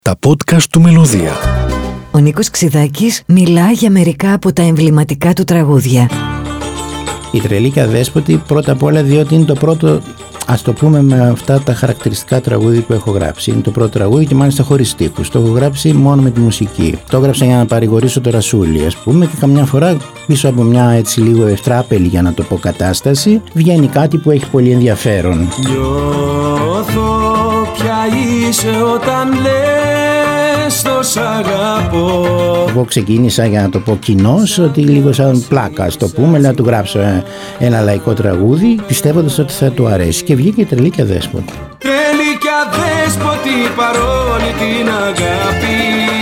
Τα podcast του Μελωδία. Ο Νίκος Ξηδάκης μιλά για μερικά από τα εμβληματικά του τραγούδια. Η Τρελή και Αδέσποτη, πρώτα απ' όλα διότι είναι το πρώτο, ας το πούμε με αυτά τα χαρακτηριστικά τραγούδι που έχω γράψει. Είναι το πρώτο τραγούδι και μάλιστα χωρίς στίχους. Το έχω γράψει μόνο με τη μουσική. Το έγραψα για να παρηγορήσω το Ρασούλη, ας πούμε, και καμιά φορά πίσω από μια έτσι λίγο ευτράπελη, για να το πω, κατάσταση, βγαίνει κάτι που έχει πολύ ενδιαφέρον. Νιώθω ποια είσαι όταν λες το σ' αγαπώ. Εγώ ξεκίνησα, για να το πω κοινώς, ότι λίγο σαν πλάκα, ας το πούμε, να του γράψω ένα λαϊκό τραγούδι, πιστεύοντας ότι θα του αρέσει. Και βγήκε η Τρελή και Αδέσποτη. Τρελή και αδέσποτη παρόλη την αγάπη,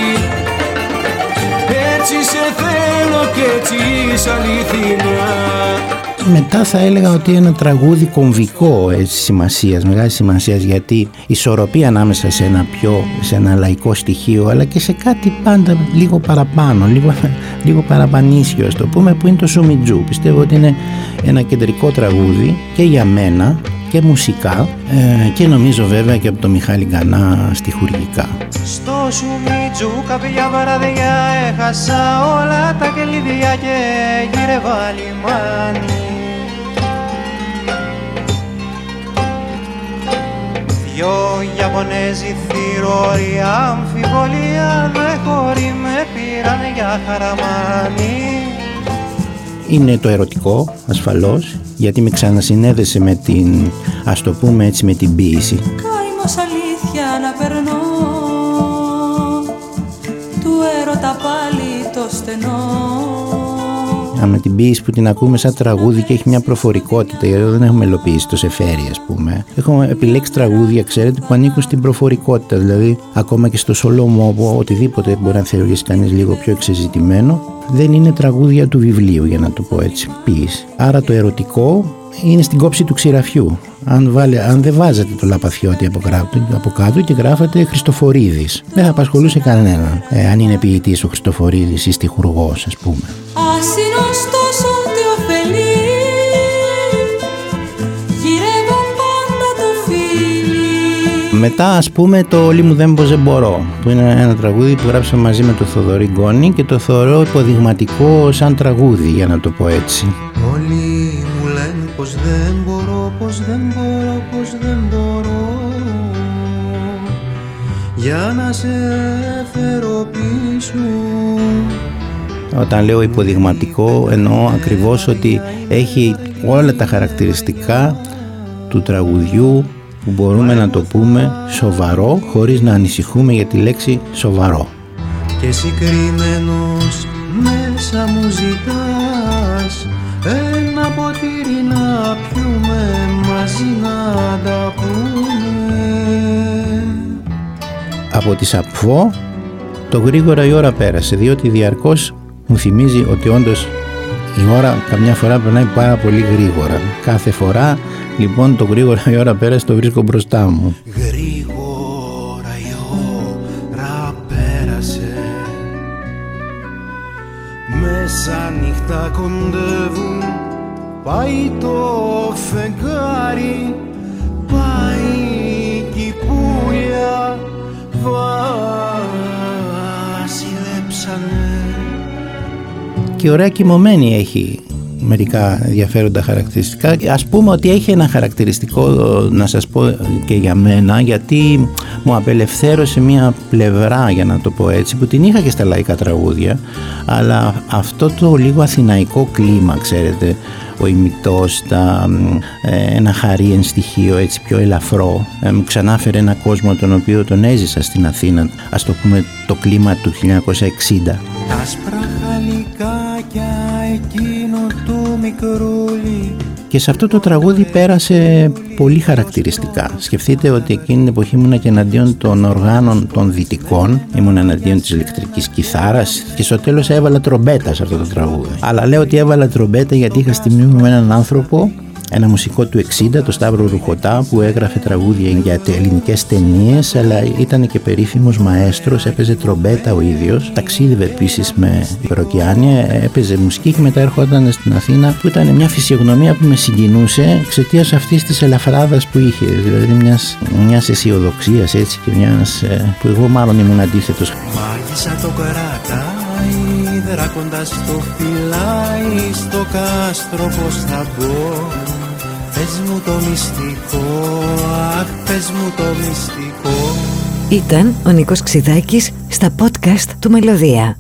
έτσι σε θέλω και έτσι είσαι αληθινά. Μετά θα έλεγα ότι είναι ένα τραγούδι κομβικό σημασίας, μεγάλης σημασίας, γιατί η ισορροπία ανάμεσα σε ένα λαϊκό στοιχείο, αλλά και σε κάτι πάντα λίγο παραπάνω, λίγο παραπανίσιο, ας το πούμε, που είναι το Σουμιτζού. Πιστεύω ότι είναι ένα κεντρικό τραγούδι και για μένα και μουσικά, και νομίζω βέβαια και από τον Μιχάλη Γκανά στιχουργικά. Στο Σουμιτζού κάποια βραδιά έχασα όλα τα κλειδιά και γύρευα λιμάνι. Δυο Ιαπωνέζοι θηρόροι αμφιβολία δε χωρί με πήραν για χαραμάνι. Είναι το ερωτικό, ασφαλώς, γιατί με ξανασυνέδεσε με την, ας το πούμε έτσι, με την ποίηση. Καημός αλήθεια να περνώ, του έρωτα πάλι το στενό. Με την ποίηση που την ακούμε σαν τραγούδι και έχει μια προφορικότητα, γιατί δεν έχουμε μελοποίηση το Σεφέρι, ας πούμε. Έχω επιλέξει τραγούδια, ξέρετε, που ανήκουν στην προφορικότητα, δηλαδή ακόμα και στο Σολομό, οτιδήποτε μπορεί να θεωρήσει κανείς λίγο πιο εξεζητημένο, δεν είναι τραγούδια του βιβλίου, για να το πω έτσι, ποίηση. Άρα το ερωτικό είναι στην κόψη του ξηραφιού. Αν δεν βάζετε το Λαπαθιώτη από κάτω και γράφετε Χριστοφορίδης, δεν θα απασχολούσε κανέναν, αν είναι ποιητής ο Χριστοφορίδης ή στιχουργός, ας πούμε. Ας είναι ωστόσο τι ωφελεί, γυρεύω πάντα το φίλι. Μετά, ας πούμε, το «Όλη μου δεν πως δεν μπορώ», που είναι ένα τραγούδι που γράψαμε μαζί με τον Θοδωρή Γκόνη και το θεωρώ υποδειγματικό σαν τραγούδι, για να το πω έτσι. Όλοι μου λένε πως δεν μπορώ, πως δεν μπορώ, πως δεν μπορώ, για να σε φέρω πίσω. Όταν λέω υποδειγματικό, εννοώ ακριβώς ότι έχει όλα τα χαρακτηριστικά του τραγουδιού που μπορούμε να το πούμε σοβαρό, χωρίς να ανησυχούμε για τη λέξη σοβαρό. Και συγκριμένος μέσα μου ζητάς ένα ποτήρι να πιούμε, μαζί να τα πούμε. Από τη Σαπφό το «Γρήγορα η ώρα πέρασε», διότι διαρκώς μου θυμίζει ότι όντως η ώρα καμιά φορά περνάει πάρα πολύ γρήγορα. Κάθε φορά λοιπόν το «Γρήγορα η ώρα πέρασε» το βρίσκω μπροστά μου. Γρήγορα η ώρα πέρασε, μέσα νύχτα κοντεύουν, πάει το φεγγάρι, πάει κι η πουλιά βασιλέψανε. Και ωραία κοιμωμένη έχει μερικά ενδιαφέροντα χαρακτηριστικά. Ας πούμε ότι έχει ένα χαρακτηριστικό, να σας πω και για μένα, γιατί μου απελευθέρωσε μια πλευρά, για να το πω έτσι, που την είχα και στα λαϊκά τραγούδια, αλλά αυτό το λίγο αθηναϊκό κλίμα, ξέρετε, ο ημιτός, ένα χαρίεν στοιχείο έτσι πιο ελαφρό, μου ξανάφερε ένα κόσμο τον οποίο τον έζησα στην Αθήνα, ας το πούμε το κλίμα του 1960. Άσπρα χαλικάκια εκείνο του μικρούλι. Και σε αυτό το τραγούδι πέρασε πολύ χαρακτηριστικά. Σκεφτείτε ότι εκείνη την εποχή ήμουν και εναντίον των οργάνων των δυτικών, ήμουν εναντίον της ηλεκτρικής κιθάρας και στο τέλος έβαλα τρομπέτα σε αυτό το τραγούδι. Αλλά λέω ότι έβαλα τρομπέτα γιατί είχα στη μνήμη με έναν άνθρωπο ένα μουσικό του 60, το Σταύρο Ρουχωτά, που έγραφε τραγούδια για ελληνικές ταινίες, αλλά ήταν και περίφημος μαέστρος, έπαιζε τρομπέτα ο ίδιος, ταξίδευε επίσης με υπεροκειάνια, έπαιζε μουσική και μετά έρχονταν στην Αθήνα, που ήταν μια φυσιογνωμία που με συγκινούσε εξαιτίας αυτής της ελαφράδας που είχε, δηλαδή μιας αισιοδοξίας, έτσι, και μιας που εγώ μάλλον ήμουν αντίθετος. Μάγισσα το κρατάει, δράκοντας το φυλάει, στο κάστρο πως θα μπω. Πες μου το μυστικό, αχ, πες μου το μυστικό. Ήταν ο Νίκος Ξηδάκης στα podcast του Μελωδία.